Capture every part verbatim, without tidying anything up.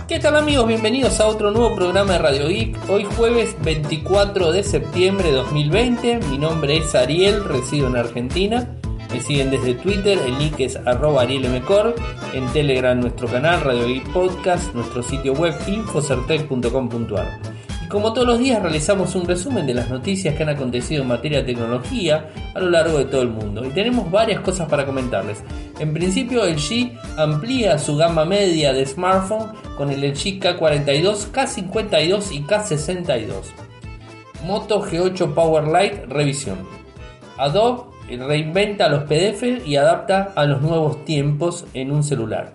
¿Qué tal, amigos? Bienvenidos a otro nuevo programa de Radio Geek. Hoy jueves veinticuatro de septiembre de dos mil veinte. Mi nombre es Ariel, resido en Argentina. Me siguen desde Twitter, el link es arroba arielmcor. En Telegram nuestro canal Radio Geek Podcast, nuestro sitio web infocertec punto com punto a r. Como todos los días realizamos un resumen de las noticias que han acontecido en materia de tecnología a lo largo de todo el mundo y tenemos varias cosas para comentarles. En principio, L G amplía su gama media de smartphone con el L G K cuarenta y dos, K cincuenta y dos y K sesenta y dos. Moto G ocho Powerlite revisión. Adobe reinventa los P D F y adapta a los nuevos tiempos en un celular.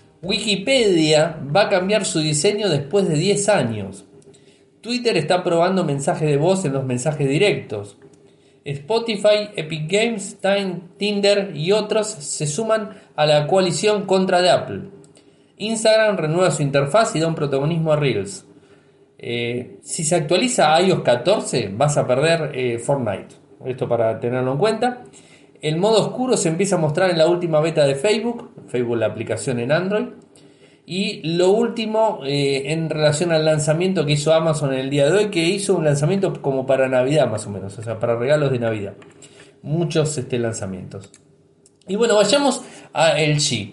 Wikipedia va a cambiar su diseño después de diez años. Twitter está probando mensajes de voz en los mensajes directos. Spotify, Epic Games, Time, Tinder y otros se suman a la coalición contra de Apple. Instagram renueva su interfaz y da un protagonismo a Reels. Eh, si se actualiza a iOS catorce, vas a perder eh, Fortnite. Esto para tenerlo en cuenta. El modo oscuro se empieza a mostrar en la última beta de Facebook. Facebook, la aplicación en Android. Y lo último eh, en relación al lanzamiento que hizo Amazon en el día de hoy, que hizo un lanzamiento como para Navidad más o menos, o sea, para regalos de Navidad. Muchos este, lanzamientos. Y bueno, vayamos a L G.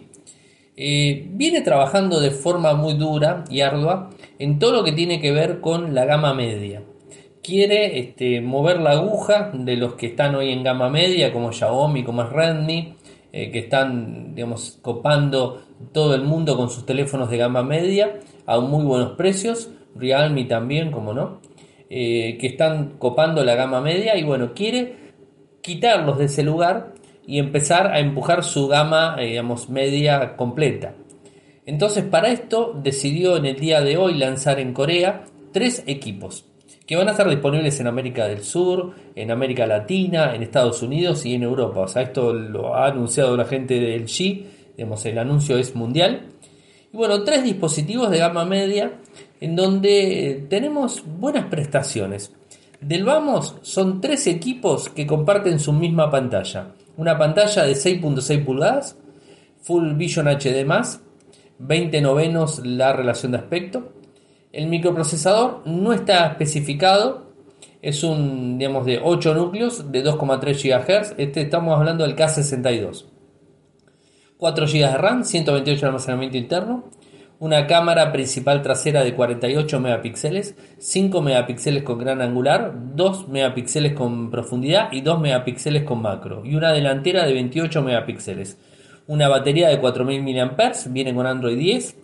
Eh, viene trabajando de forma muy dura y ardua en todo lo que tiene que ver con la gama media. Quiere este, mover la aguja de los que están hoy en gama media, como Xiaomi, como es Redmi, eh, que están, digamos, copando todo el mundo con sus teléfonos de gama media a muy buenos precios. Realme también, como no, eh, que están copando la gama media y bueno, quiere quitarlos de ese lugar y empezar a empujar su gama, eh, digamos, media completa. Entonces, para esto decidió en el día de hoy lanzar en Corea tres equipos que van a estar disponibles en América del Sur, en América Latina, en Estados Unidos y en Europa. O sea, esto lo ha anunciado la gente de L G, digamos, el anuncio es mundial. Y bueno, tres dispositivos de gama media en donde tenemos buenas prestaciones. Del vamos, son tres equipos que comparten su misma pantalla. Una pantalla de seis punto seis pulgadas, Full Vision H D más, veinte novenos la relación de aspecto. El microprocesador no está especificado, es un, digamos, de ocho núcleos de dos coma tres gigahercios, este estamos hablando del K sesenta y dos. cuatro gigas de RAM, ciento veintiocho de almacenamiento interno, una cámara principal trasera de cuarenta y ocho megapíxeles, cinco megapíxeles con gran angular, dos megapíxeles con profundidad y dos megapíxeles con macro, y una delantera de veintiocho megapíxeles. Una batería de cuatro mil miliamperios hora, viene con Android diez.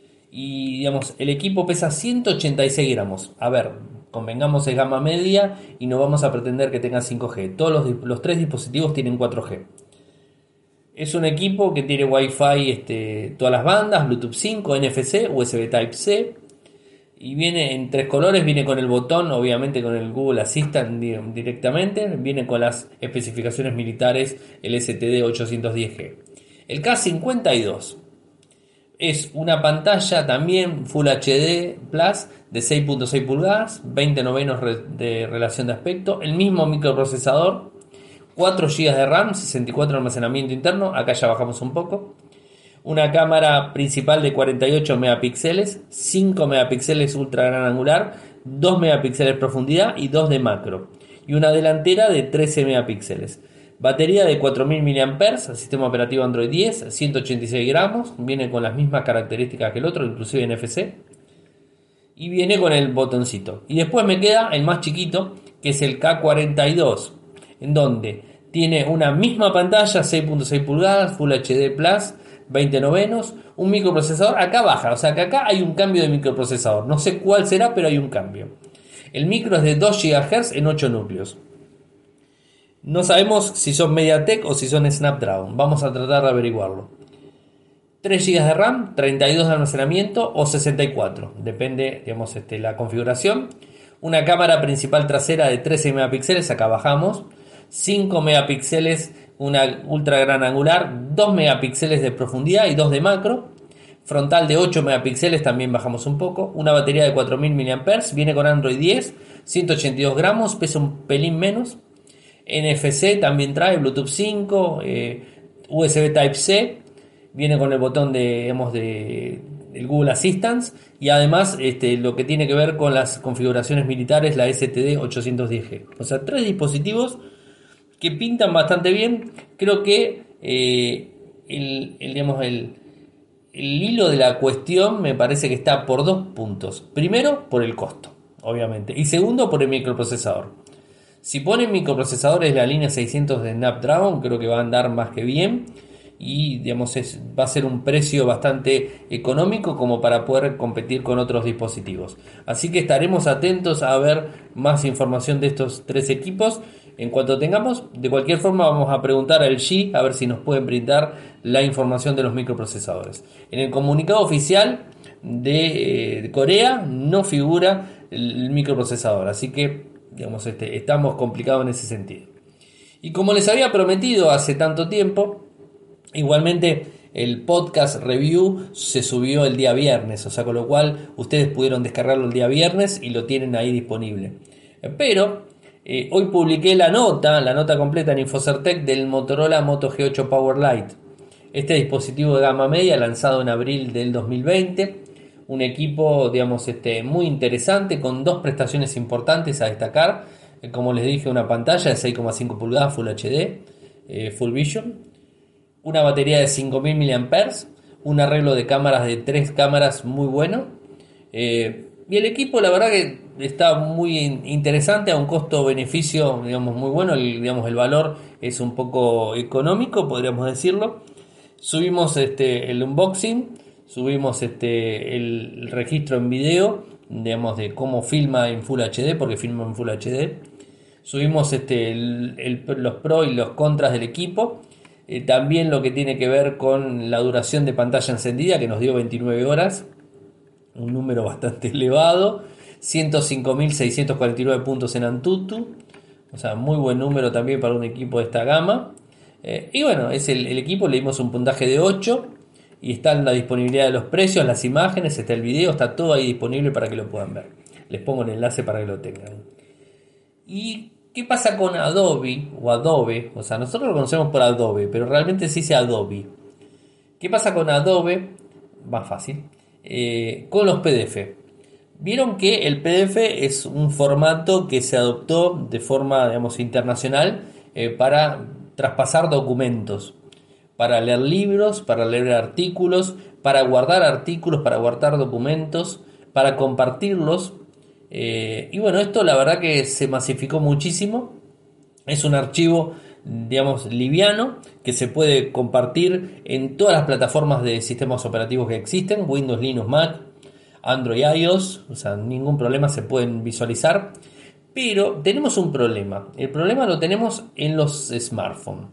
Y digamos, el equipo pesa ciento ochenta y seis gramos. A ver, convengamos, es gama media y no vamos a pretender que tenga cinco G. Todos los, los tres dispositivos tienen cuatro G. Es un equipo que tiene Wi-Fi, este, todas las bandas, Bluetooth cinco, N F C, U S B Type-C. Y viene en tres colores, viene con el botón, obviamente con el Google Assistant directamente. Viene con las especificaciones militares, el S T D ochocientos diez G. El K cincuenta y dos. Es una pantalla también Full H D Plus de seis punto seis pulgadas, veinte novenos de relación de aspecto, el mismo microprocesador, cuatro gigas de RAM, sesenta y cuatro de almacenamiento interno, acá ya bajamos un poco, una cámara principal de cuarenta y ocho megapíxeles, cinco megapíxeles ultra gran angular, dos megapíxeles de profundidad y dos de macro, y una delantera de trece megapíxeles. Batería de cuatro mil miliamperios hora, sistema operativo Android diez, ciento ochenta y seis gramos, viene con las mismas características que el otro, inclusive N F C, y viene con el botoncito. Y después me queda el más chiquito, que es el K cuarenta y dos, en donde tiene una misma pantalla, seis punto seis pulgadas, Full H D Plus, veinte novenos, un microprocesador, acá baja, o sea que acá hay un cambio de microprocesador, no sé cuál será, pero hay un cambio. El micro es de dos gigahercios en ocho núcleos. No sabemos si son MediaTek o si son Snapdragon. Vamos a tratar de averiguarlo. tres gigas de RAM, treinta y dos de almacenamiento o sesenta y cuatro. Depende, digamos, este, la configuración. Una cámara principal trasera de trece megapíxeles. Acá bajamos. cinco megapíxeles, una ultra gran angular. dos megapíxeles de profundidad y dos de macro. Frontal de ocho megapíxeles, también bajamos un poco. Una batería de cuatro mil miliamperios hora. Viene con Android diez. ciento ochenta y dos gramos. Pesa un pelín menos. N F C también trae Bluetooth cinco, eh, U S B Type-C, viene con el botón de, digamos, de el Google Assistant y además este, lo que tiene que ver con las configuraciones militares, la S T D ochocientos diez G. O sea, tres dispositivos que pintan bastante bien. Creo que eh, el, el, digamos, el, el hilo de la cuestión me parece que está por dos puntos. Primero, por el costo, obviamente. Y segundo, por el microprocesador. Si ponen microprocesadores de la línea seiscientos de Snapdragon, creo que va a andar más que bien. Y digamos es, va a ser un precio bastante económico como para poder competir con otros dispositivos. Así que estaremos atentos a ver más información de estos tres equipos. En cuanto tengamos, de cualquier forma vamos a preguntar al L G a ver si nos pueden brindar la información de los microprocesadores. En el comunicado oficial de, eh, de Corea no figura el microprocesador, así que digamos este, estamos complicados en ese sentido. Y como les había prometido hace tanto tiempo, igualmente el podcast review se subió el día viernes, o sea, con lo cual ustedes pudieron descargarlo el día viernes y lo tienen ahí disponible. Pero eh, hoy publiqué la nota, la nota completa en Infocertec del Motorola Moto G ocho Power Lite. Este dispositivo de gama media lanzado en abril del dos mil veinte, un equipo, digamos, este, muy interesante con dos prestaciones importantes a destacar. Eh, como les dije, una pantalla de seis coma cinco pulgadas Full H D, eh, Full Vision. Una batería de cinco mil miliamperios hora, un arreglo de cámaras de tres cámaras muy bueno. Eh, y el equipo, la verdad que está muy interesante, a un costo-beneficio, digamos, muy bueno. El, digamos, el valor es un poco económico, podríamos decirlo. Subimos este, el unboxing, subimos este, el, el registro en video, digamos, de cómo filma en Full H D, porque filma en Full H D. Subimos este, el, el, los pros y los contras del equipo. Eh, también lo que tiene que ver con la duración de pantalla encendida, que nos dio veintinueve horas, un número bastante elevado, ciento cinco mil seiscientos cuarenta y nueve puntos en Antutu, o sea, muy buen número también para un equipo de esta gama. Eh, y bueno, es el, el equipo, le dimos un puntaje de ocho y está en la disponibilidad de los precios, las imágenes, está el video, está todo ahí disponible para que lo puedan ver. Les pongo el enlace para que lo tengan. Y ¿qué pasa con Adobe o Adobe? O sea, nosotros lo conocemos por Adobe, pero realmente se dice Adobe. ¿Qué pasa con Adobe? Más fácil. Eh, con los P D F. Vieron que el P D F es un formato que se adoptó de forma, digamos, internacional eh, para traspasar documentos, para leer libros, para leer artículos, para guardar artículos, para guardar documentos, para compartirlos. Eh, y bueno, esto la verdad que se masificó muchísimo. Es un archivo, digamos, liviano, que se puede compartir en todas las plataformas de sistemas operativos que existen: Windows, Linux, Mac, Android, iOS. O sea, ningún problema, se pueden visualizar. Pero tenemos un problema. El problema lo tenemos en los smartphones.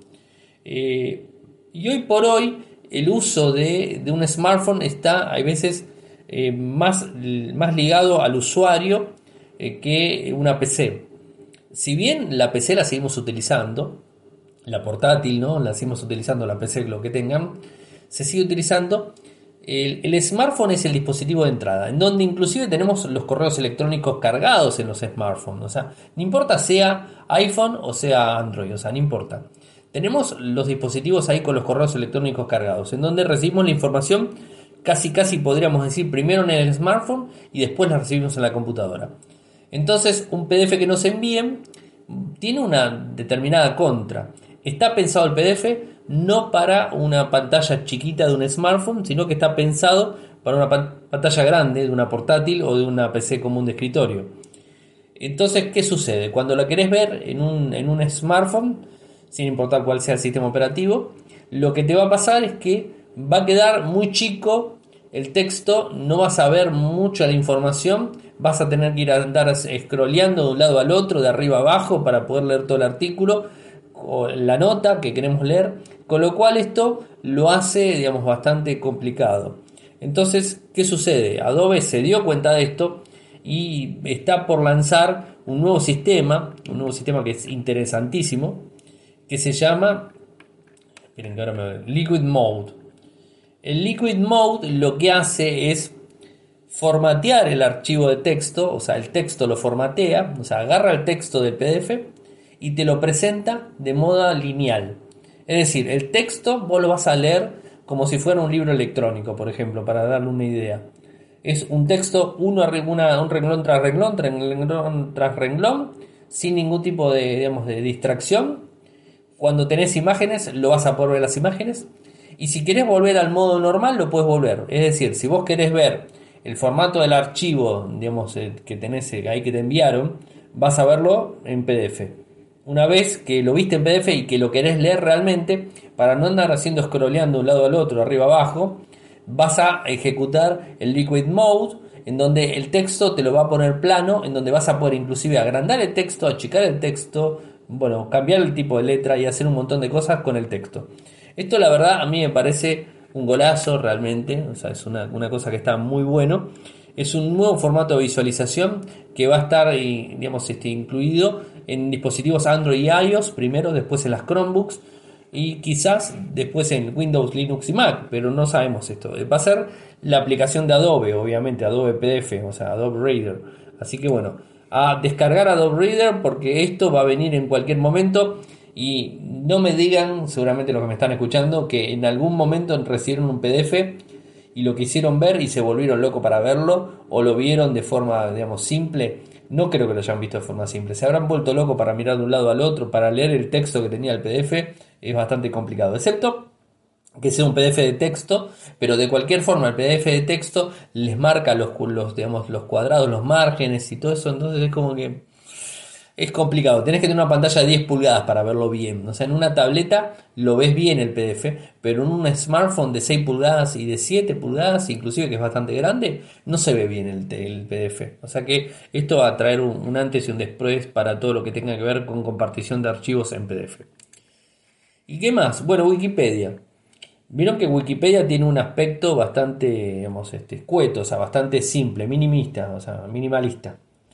Eh, y hoy por hoy el uso de, de un smartphone está, hay veces, eh, más, más ligado al usuario eh, que una P C. Si bien la P C la seguimos utilizando, la portátil, ¿no? La seguimos utilizando, la P C, lo que tengan, se sigue utilizando. El, el smartphone es el dispositivo de entrada, en donde inclusive tenemos los correos electrónicos cargados en los smartphones. O sea, no importa sea iPhone o sea Android, o sea, no importa. Tenemos los dispositivos ahí con los correos electrónicos cargados, en donde recibimos la información, casi casi podríamos decir, primero en el smartphone y después la recibimos en la computadora. Entonces, un P D F que nos envíen tiene una determinada contra. Está pensado el P D F no para una pantalla chiquita de un smartphone, sino que está pensado para una pantalla grande de una portátil o de una P C común de escritorio. Entonces, ¿qué sucede? Cuando la querés ver en un, en un smartphone, sin importar cuál sea el sistema operativo, lo que te va a pasar es que va a quedar muy chico el texto, no vas a ver mucha la información, vas a tener que ir a andar scrolleando de un lado al otro, de arriba a abajo, para poder leer todo el artículo o la nota que queremos leer, con lo cual esto lo hace, digamos, bastante complicado. Entonces, ¿qué sucede? Adobe se dio cuenta de esto y está por lanzar un nuevo sistema, un nuevo sistema que es interesantísimo, que se llama, miren que ahora me... Liquid Mode. El Liquid Mode lo que hace es formatear el archivo de texto, o sea, el texto lo formatea, o sea, agarra el texto del P D F y te lo presenta de modo lineal. Es decir, el texto vos lo vas a leer como si fuera un libro electrónico, por ejemplo, para darle una idea. Es un texto, uno, una, un renglón tras renglón, renglón tras renglón, sin ningún tipo de, digamos, de distracción. Cuando tenés imágenes, lo vas a poder ver las imágenes. Y si querés volver al modo normal, lo puedes volver. Es decir, si vos querés ver el formato del archivo, digamos, que tenés ahí que te enviaron, vas a verlo en P D F. Una vez que lo viste en P D F y que lo querés leer realmente, para no andar haciendo scrolleando de un lado al otro, arriba abajo, vas a ejecutar el Liquid Mode, en donde el texto te lo va a poner plano, en donde vas a poder inclusive agrandar el texto, achicar el texto, bueno, cambiar el tipo de letra y hacer un montón de cosas con el texto. Esto la verdad a mí me parece un golazo realmente, o sea, es una, una cosa que está muy bueno. Es un nuevo formato de visualización que va a estar, digamos, este, incluido en dispositivos Android y iOS primero, después en las Chromebooks y quizás después en Windows, Linux y Mac, pero no sabemos esto. Va a ser la aplicación de Adobe, obviamente, Adobe P D F, o sea, Adobe Reader. Así que bueno, a descargar Adobe Reader porque esto va a venir en cualquier momento. Y no me digan, seguramente los que me están escuchando, que en algún momento recibieron un P D F y lo quisieron ver y se volvieron locos para verlo, o lo vieron de forma, digamos, simple. No creo que lo hayan visto de forma simple. Se habrán vuelto locos para mirar de un lado al otro, para leer el texto que tenía el P D F. Es bastante complicado, excepto que sea un P D F de texto, pero de cualquier forma el P D F de texto les marca los, los, digamos, los cuadrados, los márgenes y todo eso. Entonces es como que es complicado, tenés que tener una pantalla de diez pulgadas para verlo bien. O sea, en una tableta lo ves bien el P D F, pero en un smartphone de seis pulgadas y de siete pulgadas, inclusive que es bastante grande, no se ve bien el, el P D F. O sea que esto va a traer un, un antes y un después para todo lo que tenga que ver con compartición de archivos en P D F. ¿Y qué más? Bueno, Wikipedia. Vieron que Wikipedia tiene un aspecto bastante, digamos, este, escueto, o sea, bastante simple, minimista, o sea, minimalista.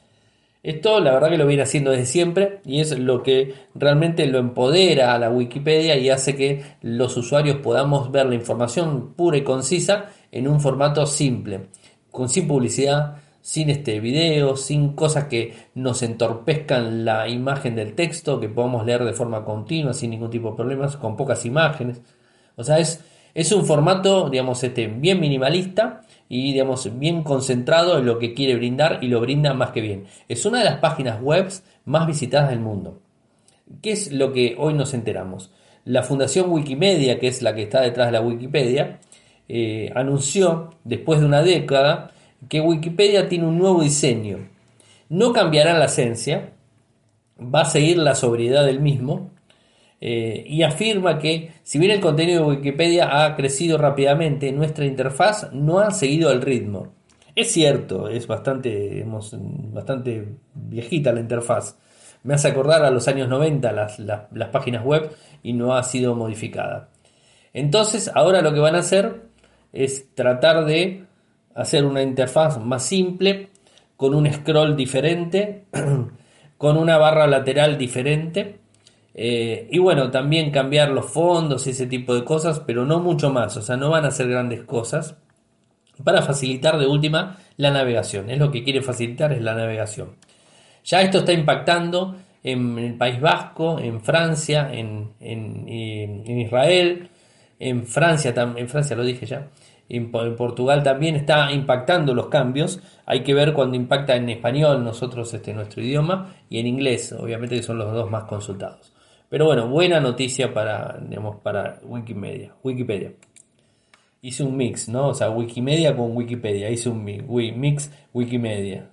Esto la verdad que lo viene haciendo desde siempre y es lo que realmente lo empodera a la Wikipedia y hace que los usuarios podamos ver la información pura y concisa en un formato simple, con sin publicidad, sin este video, sin cosas que nos entorpezcan la imagen del texto, que podamos leer de forma continua sin ningún tipo de problemas, con pocas imágenes. O sea, es, es un formato, digamos, este, bien minimalista y, digamos, bien concentrado en lo que quiere brindar y lo brinda más que bien. Es una de las páginas web más visitadas del mundo. ¿Qué es lo que hoy nos enteramos? La Fundación Wikimedia, que es la que está detrás de la Wikipedia, eh, anunció después de una década que Wikipedia tiene un nuevo diseño. No cambiará la esencia, va a seguir la sobriedad del mismo. Eh, y afirma que si bien el contenido de Wikipedia ha crecido rápidamente, nuestra interfaz no ha seguido el ritmo. Es cierto, es bastante, digamos, bastante viejita la interfaz. Me hace acordar a los años noventa las, las, las páginas web y no ha sido modificada. Entonces ahora lo que van a hacer es tratar de hacer una interfaz más simple, con un scroll diferente, con una barra lateral diferente. Eh, y bueno, también cambiar los fondos y ese tipo de cosas, pero no mucho más, o sea, no van a hacer grandes cosas para facilitar de última la navegación. Es lo que quiere facilitar, es la navegación. Ya esto está impactando en el País Vasco, en Francia, en, en, en Israel, en Francia, en Francia lo dije ya, en, en Portugal también está impactando los cambios. Hay que ver cuando impacta en español, nosotros este nuestro idioma, y en inglés, obviamente que son los dos más consultados. Pero bueno, buena noticia para, digamos, para Wikimedia. Wikipedia. Hice un mix, ¿no? O sea, Wikimedia con Wikipedia. Hice un mix, mix Wikimedia.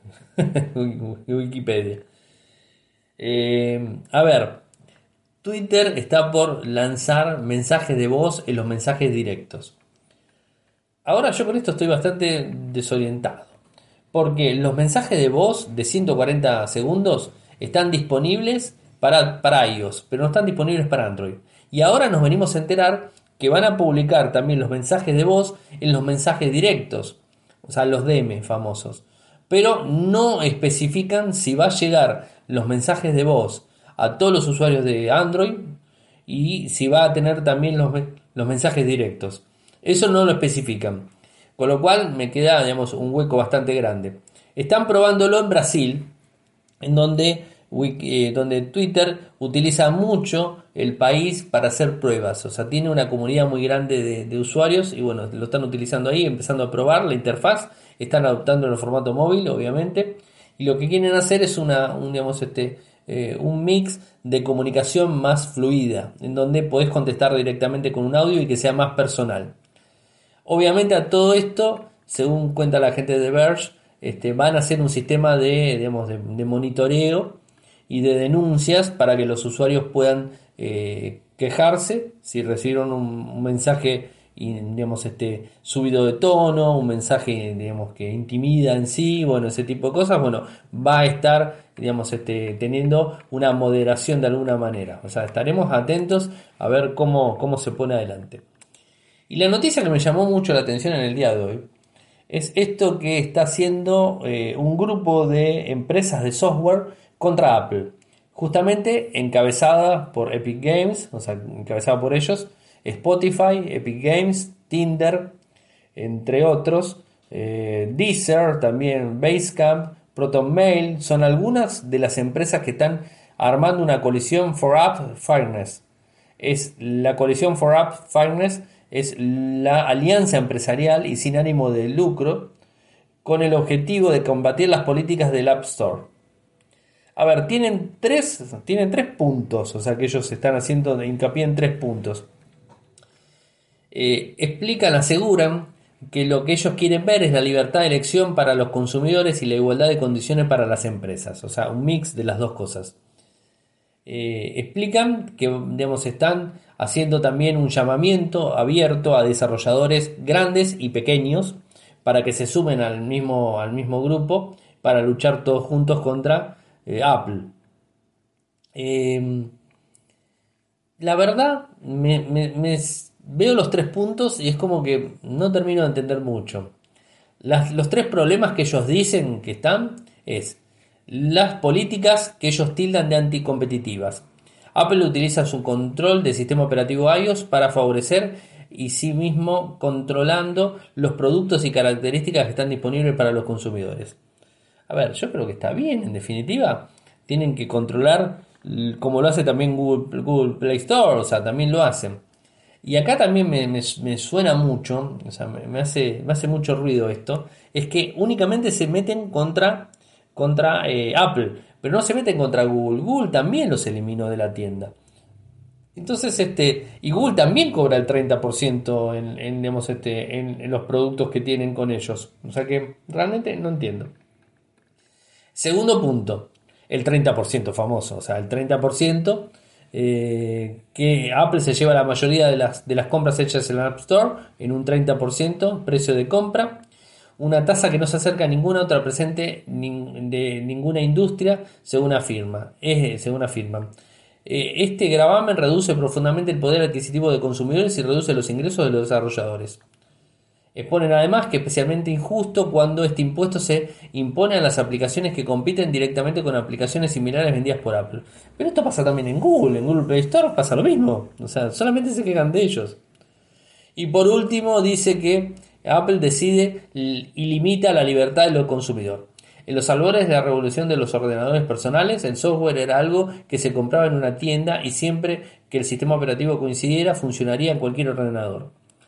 Wikipedia. Eh, a ver, Twitter está por lanzar mensajes de voz en los mensajes directos. Ahora yo con esto estoy bastante desorientado. Porque los mensajes de voz de ciento cuarenta segundos están disponibles Para, para iOS, pero no están disponibles para Android. Y ahora nos venimos a enterar que van a publicar también los mensajes de voz en los mensajes directos, o sea, los D M famosos. Pero no especifican si va a llegar los mensajes de voz a todos los usuarios de Android y si va a tener también los, los mensajes directos. Eso no lo especifican. Con lo cual me queda, digamos, un hueco bastante grande. Están probándolo en Brasil, en donde Wiki, eh, donde Twitter utiliza mucho el país para hacer pruebas. O sea, tiene una comunidad muy grande de, de usuarios y bueno, lo están utilizando ahí, empezando a probar la interfaz. Están adoptando en el formato móvil, obviamente. Y lo que quieren hacer es una, un, digamos, este, eh, un mix de comunicación más fluida, en donde podés contestar directamente con un audio y que sea más personal. Obviamente a todo esto, según cuenta la gente de Verge, este, van a hacer un sistema de, digamos, de, de monitoreo y de denuncias para que los usuarios puedan eh, quejarse si recibieron un, un mensaje y, digamos, este, subido de tono, un mensaje, digamos, que intimida en sí, bueno, ese tipo de cosas, bueno, va a estar, digamos, este, teniendo una moderación de alguna manera. O sea, estaremos atentos a ver cómo, cómo se pone adelante. Y la noticia que me llamó mucho la atención en el día de hoy es esto que está haciendo eh, un grupo de empresas de software contra Apple. Justamente encabezada por Epic Games, o sea, encabezada por ellos, Spotify, Epic Games, Tinder, entre otros, eh, Deezer, también Basecamp, ProtonMail, son algunas de las empresas que están armando una coalición for App Fairness. Es la coalición for App Fairness es la alianza empresarial y sin ánimo de lucro con el objetivo de combatir las políticas del App Store. A ver, tienen tres, tienen tres puntos, o sea que ellos están haciendo hincapié en tres puntos. Eh, explican, aseguran que lo que ellos quieren ver es la libertad de elección para los consumidores y la igualdad de condiciones para las empresas, o sea, un mix de las dos cosas. Eh, explican que, digamos, están haciendo también un llamamiento abierto a desarrolladores grandes y pequeños para que se sumen al mismo, al mismo grupo para luchar todos juntos contra eh, Apple. Eh, la verdad, me, me, me veo los tres puntos y es como que no termino de entender mucho. Las, los tres problemas que ellos dicen que están es las políticas que ellos tildan de anticompetitivas. Apple utiliza su control del sistema operativo iOS para favorecer y sí mismo controlando los productos y características que están disponibles para los consumidores. A ver, yo creo que está bien, en definitiva. Tienen que controlar como lo hace también Google, Google Play Store, o sea, también lo hacen. Y acá también me, me, me suena mucho, o sea, me, me, hace, me hace mucho ruido esto, es que únicamente se meten contra, contra eh, Apple, pero no se meten contra Google. Google también los eliminó de la tienda. Entonces, este, y Google también cobra el treinta por ciento en, en, digamos, este, en, en los productos que tienen con ellos. O sea que realmente no entiendo. Segundo punto, el treinta por ciento famoso, o sea, el treinta por ciento eh, que Apple se lleva la mayoría de las, de las compras hechas en la App Store en un treinta por ciento precio de compra, una tasa que no se acerca a ninguna otra presente de ninguna industria, según afirma, eh, según afirman. Eh, este gravamen reduce profundamente el poder adquisitivo de consumidores y reduce los ingresos de los desarrolladores. Exponen además que es especialmente injusto cuando este impuesto se impone a las aplicaciones que compiten directamente con aplicaciones similares vendidas por Apple. Pero esto pasa también en Google, en Google Play Store pasa lo mismo. O sea, solamente se quejan de ellos. Y por último dice que Apple decide y limita la libertad de los consumidores. En los albores de la revolución de los ordenadores personales, el software era algo que se compraba en una tienda y siempre que el sistema operativo coincidiera funcionaría en cualquier ordenador.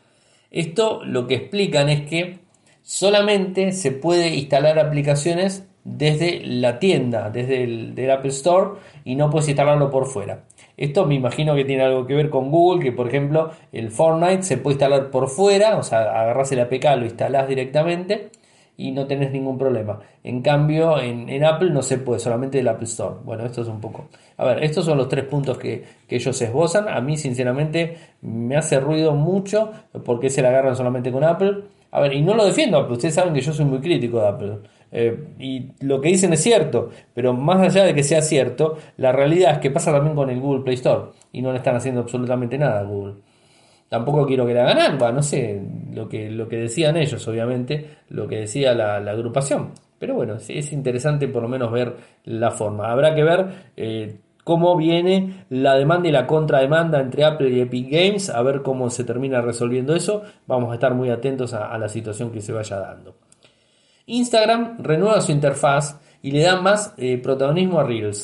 Esto lo que explican es que solamente se puede instalar aplicaciones desde la tienda, desde el del Apple Store, y no puedes instalarlo por fuera. Esto me imagino que tiene algo que ver con Google, que por ejemplo el Fortnite se puede instalar por fuera, o sea, agarrás el A P K, lo instalás directamente y no tenés ningún problema. En cambio, en, en Apple no se puede, solamente el Apple Store. Bueno, esto es un poco... A ver, estos son los tres puntos que, que ellos esbozan. A mí, sinceramente, me hace ruido mucho porque se la agarran solamente con Apple. A ver, y no lo defiendo Apple. Ustedes saben que yo soy muy crítico de Apple. Eh, y lo que dicen es cierto, pero más allá de que sea cierto, la realidad es que pasa también con el Google Play Store. Y no le están haciendo absolutamente nada a Google. Tampoco quiero que la ganen, no sé, lo que, lo que decían ellos, obviamente, lo que decía la, la agrupación. Pero bueno, sí, es interesante por lo menos ver la forma. Habrá que ver eh, cómo viene la demanda y la contrademanda entre Apple y Epic Games, a ver cómo se termina resolviendo eso. Vamos a estar muy atentos a, a la situación que se vaya dando. Instagram renueva su interfaz y le da más eh, protagonismo a Reels.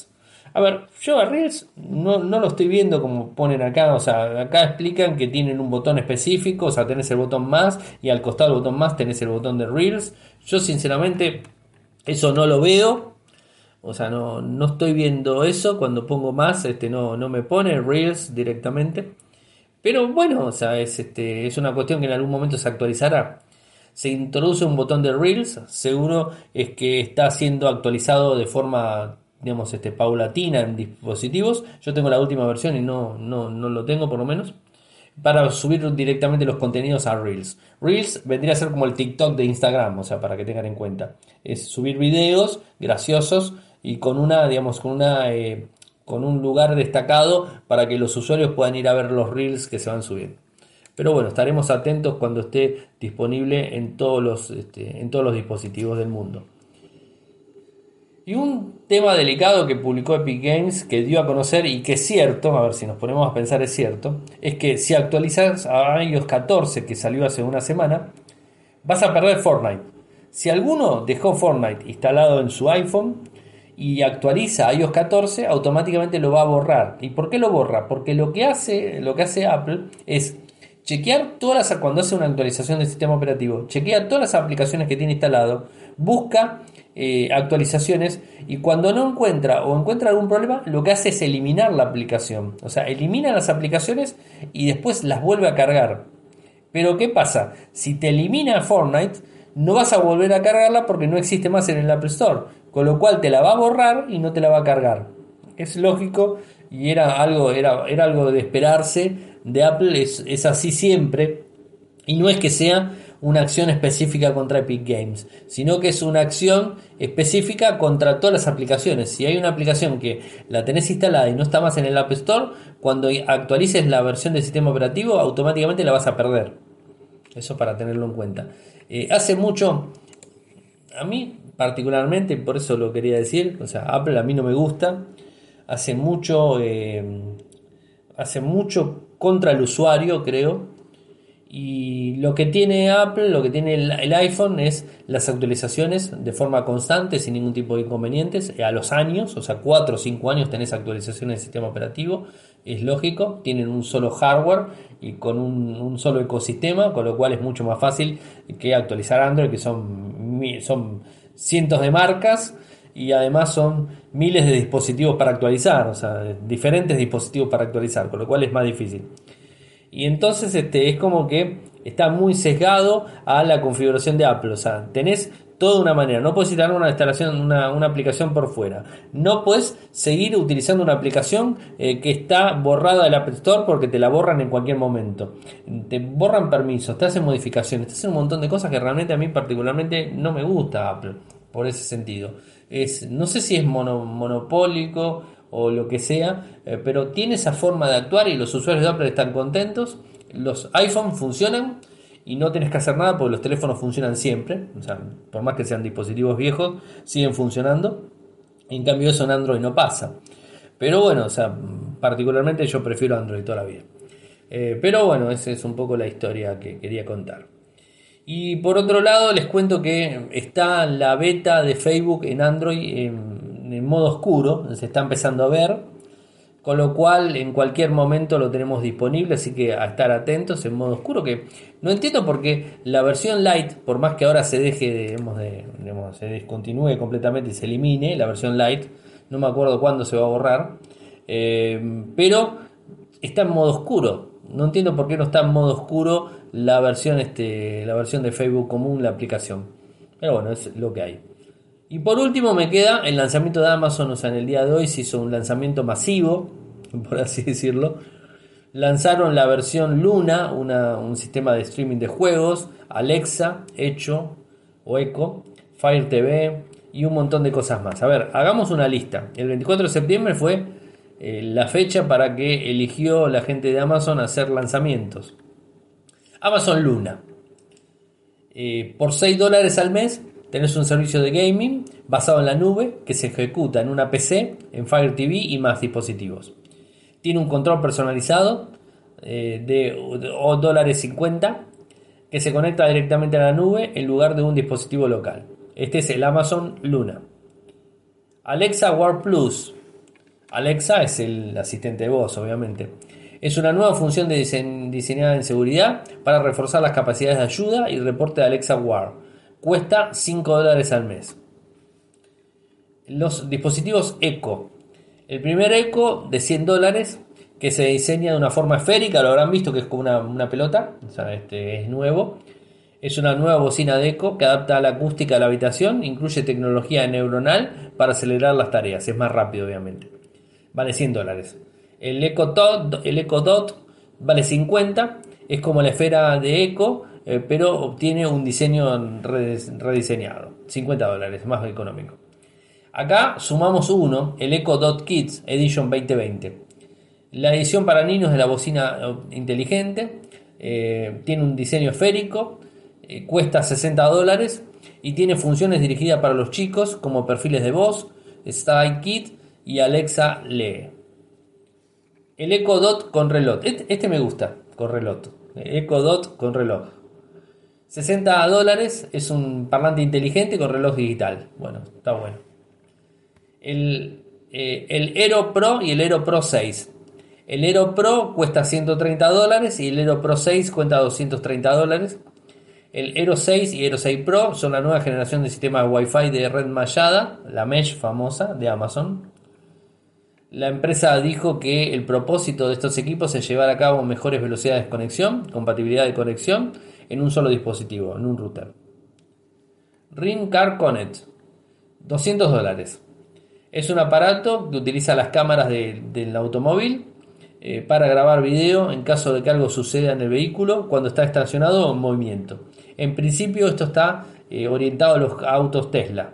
A ver, yo a Reels no, no lo estoy viendo como ponen acá, o sea, acá explican que tienen un botón específico, o sea, tenés el botón más y al costado del botón más tenés el botón de Reels. Yo sinceramente eso no lo veo, o sea, no, no estoy viendo eso. Cuando pongo más, este no, no me pone Reels directamente. Pero bueno, o sea, es, este, es una cuestión que en algún momento se actualizará. Se introduce un botón de Reels, seguro es que está siendo actualizado de forma, digamos, este, paulatina en dispositivos. Yo tengo la última versión y no, no, no lo tengo por lo menos. Para subir directamente los contenidos a Reels. Reels vendría a ser como el TikTok de Instagram, o sea, para que tengan en cuenta. Es subir videos graciosos y con una, digamos, con una... Eh, con un lugar destacado para que los usuarios puedan ir a ver los reels que se van subiendo. Pero bueno, estaremos atentos cuando esté disponible en todos los, este, en todos los dispositivos del mundo. Y un tema delicado que publicó Epic Games, que dio a conocer y que es cierto, a ver si nos ponemos a pensar es cierto, es que si actualizas a iOS catorce, que salió hace una semana, vas a perder Fortnite. Si alguno dejó Fortnite instalado en su iPhone y actualiza a iOS catorce, automáticamente lo va a borrar. ¿Y por qué lo borra? Porque lo que hace, lo que hace Apple es chequear todas las, cuando hace una actualización del sistema operativo, chequea todas las aplicaciones que tiene instalado, busca eh, actualizaciones y cuando no encuentra o encuentra algún problema, lo que hace es eliminar la aplicación. O sea, elimina las aplicaciones y después las vuelve a cargar. Pero ¿qué pasa? Si te elimina Fortnite, no vas a volver a cargarla porque no existe más en el App Store. Con lo cual te la va a borrar y no te la va a cargar. Es lógico y era algo, era, era algo de esperarse de Apple. Es, es así siempre. Y no es que sea una acción específica contra Epic Games, sino que es una acción específica contra todas las aplicaciones. Si hay una aplicación que la tenés instalada y no está más en el App Store, cuando actualices la versión del sistema operativo, automáticamente la vas a perder. Eso para tenerlo en cuenta. Eh, hace mucho, a mí particularmente, por eso lo quería decir, o sea, Apple a mí no me gusta. Hace mucho, eh, hace mucho contra el usuario, creo. Y lo que tiene Apple, lo que tiene el, el iPhone es las actualizaciones de forma constante, sin ningún tipo de inconvenientes, a los años, o sea, cuatro o cinco años tenés actualizaciones del sistema operativo, es lógico, tienen un solo hardware y con un, un solo ecosistema, con lo cual es mucho más fácil que actualizar Android, que son, son cientos de marcas y además son miles de dispositivos para actualizar, o sea, diferentes dispositivos para actualizar, con lo cual es más difícil. Y entonces este, es como que está muy sesgado a la configuración de Apple. O sea, tenés toda una manera. No puedes instalar una instalación, una, una aplicación por fuera. No puedes seguir utilizando una aplicación eh, que está borrada del App Store porque te la borran en cualquier momento. Te borran permisos, te hacen modificaciones, te hacen un montón de cosas que realmente a mí particularmente no me gusta Apple por ese sentido. Es, no sé si es mono, monopólico o lo que sea, eh, pero tiene esa forma de actuar y los usuarios de Apple están contentos. Los iPhone funcionan y no tenés que hacer nada porque los teléfonos funcionan siempre, o sea, por más que sean dispositivos viejos, siguen funcionando. En cambio eso en Android no pasa. Pero bueno, o sea, particularmente yo prefiero Android toda la vida. Eh, pero bueno, esa es un poco la historia que quería contar. Y por otro lado les cuento que está la beta de Facebook en Android en, en modo oscuro, se está empezando a ver, con lo cual en cualquier momento lo tenemos disponible, así que a estar atentos en modo oscuro, que no entiendo por qué la versión Lite, por más que ahora se deje de, digamos, de digamos, se descontinúe completamente y se elimine la versión Lite, no me acuerdo cuándo se va a borrar, eh, pero está en modo oscuro. No entiendo por qué no está en modo oscuro la versión, este, la versión de Facebook común, la aplicación. Pero bueno, es lo que hay. Y por último me queda el lanzamiento de Amazon. O sea, en el día de hoy se hizo un lanzamiento masivo, por así decirlo. Lanzaron la versión Luna, una, un sistema de streaming de juegos, Alexa, Echo o Echo, Fire T V y un montón de cosas más. A ver, hagamos una lista. El veinticuatro de septiembre fue eh, la fecha para que eligió la gente de Amazon hacer lanzamientos. Amazon Luna. Eh, por seis dólares al mes tenés un servicio de gaming basado en la nube que se ejecuta en una P C, en Fire T V y más dispositivos. Tiene un control personalizado eh, de dólares cincuenta que se conecta directamente a la nube en lugar de un dispositivo local. Este es el Amazon Luna. Alexa War Plus. Alexa es el asistente de voz, obviamente. Es una nueva función de dise- diseñada en seguridad para reforzar las capacidades de ayuda y reporte de Alexa Wear. Cuesta cinco dólares al mes. Los dispositivos Echo. El primer Echo de cien dólares, que se diseña de una forma esférica, lo habrán visto que es como una, una pelota, o sea, este es nuevo. Es una nueva bocina de Echo que adapta a la acústica de la habitación, incluye tecnología neuronal para acelerar las tareas, es más rápido obviamente. Vale cien dólares. El Echo Dot, el Echo Dot vale cincuenta, es como la esfera de Echo, eh, pero obtiene un diseño rediseñado, cincuenta dólares, más económico. Acá sumamos uno, el Echo Dot Kids Edition veinte veinte. La edición para niños de la bocina inteligente, eh, tiene un diseño esférico, eh, cuesta sesenta dólares y tiene funciones dirigidas para los chicos como perfiles de voz, Style Kit y Alexa lee. El Echo Dot con reloj, este, este me gusta, con reloj, Echo Dot con reloj. sesenta dólares, es un parlante inteligente con reloj digital, bueno, está bueno. El, eh, el Aero Pro y el Aero Pro seis. El Aero Pro cuesta ciento treinta dólares y el Aero Pro seis cuesta doscientos treinta dólares. El Aero seis y Aero seis Pro son la nueva generación de sistemas Wi-Fi de red mallada, la Mesh famosa de Amazon. La empresa dijo que el propósito de estos equipos es llevar a cabo mejores velocidades de conexión, compatibilidad de conexión en un solo dispositivo, en un router. Ring Car Connect, doscientos dólares. Es un aparato que utiliza las cámaras de, del automóvil eh, para grabar video en caso de que algo suceda en el vehículo cuando está estacionado o en movimiento. En principio esto está eh, orientado a los autos Tesla.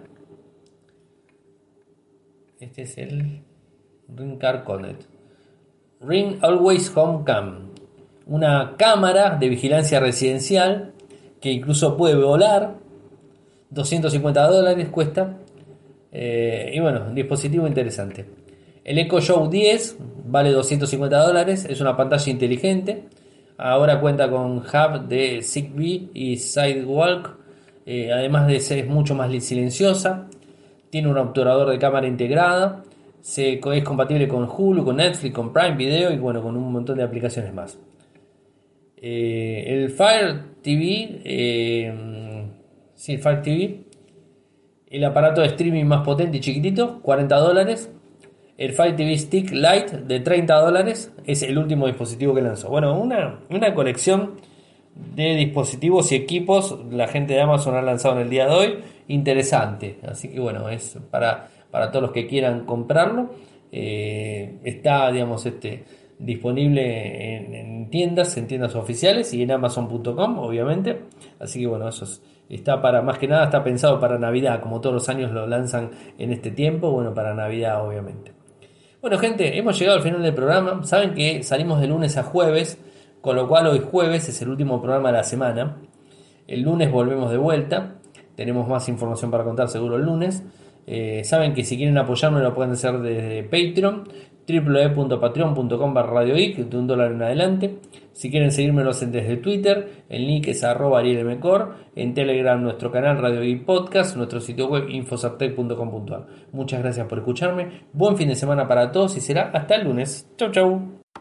Este es el Ring Car Connect. Ring Always Home Cam, una cámara de vigilancia residencial que incluso puede volar. doscientos cincuenta dólares cuesta. Eh, y bueno, un dispositivo interesante. El Echo Show diez vale doscientos cincuenta dólares, es una pantalla inteligente. Ahora cuenta con hub de Zigbee y Sidewalk, eh, además de ser mucho más silenciosa. Tiene un obturador de cámara integrada, se, es compatible con Hulu, con Netflix, con Prime Video y bueno, con un montón de aplicaciones más. Eh, el Fire T V, eh, sí, el Fire T V, el aparato de streaming más potente y chiquitito, cuarenta dólares. El Fire T V Stick Lite de treinta dólares, es el último dispositivo que lanzó. Bueno, una, una colección de dispositivos y equipos la gente de Amazon ha lanzado en el día de hoy, interesante. Así que bueno, es para, para todos los que quieran comprarlo. Eh, está, digamos, este, disponible en, en tiendas, en tiendas oficiales y en amazon punto com, obviamente. Así que bueno, eso es, está para, más que nada está pensado para Navidad, como todos los años lo lanzan en este tiempo. Bueno, para Navidad, obviamente. Bueno, gente, hemos llegado al final del programa. Saben que salimos de lunes a jueves, con lo cual hoy jueves es el último programa de la semana. El lunes volvemos de vuelta. Tenemos más información para contar seguro el lunes. Eh, saben que si quieren apoyarme lo pueden hacer desde Patreon, doble u doble u doble u punto patreon punto com barra radio geek, de un dólar en adelante. Si quieren seguirme lo hacen desde Twitter, el link es arroba arielmcor, en Telegram nuestro canal Radio Geek Podcast, nuestro sitio web infocertec punto com punto a r. Muchas gracias por escucharme, buen fin de semana para todos y será hasta el lunes. Chau chau.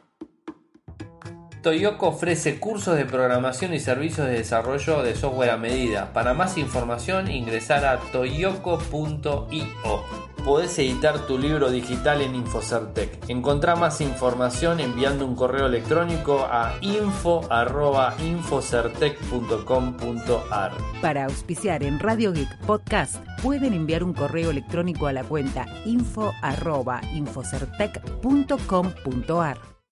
Toyoko ofrece cursos de programación y servicios de desarrollo de software a medida. Para más información ingresar a toyoko punto i o. Podés editar tu libro digital en Infocertec. Encontrá más información enviando un correo electrónico a info arroba infocertec punto com punto a r. Para auspiciar en Radio Geek Podcast pueden enviar un correo electrónico a la cuenta info arroba infocertec punto com punto a r.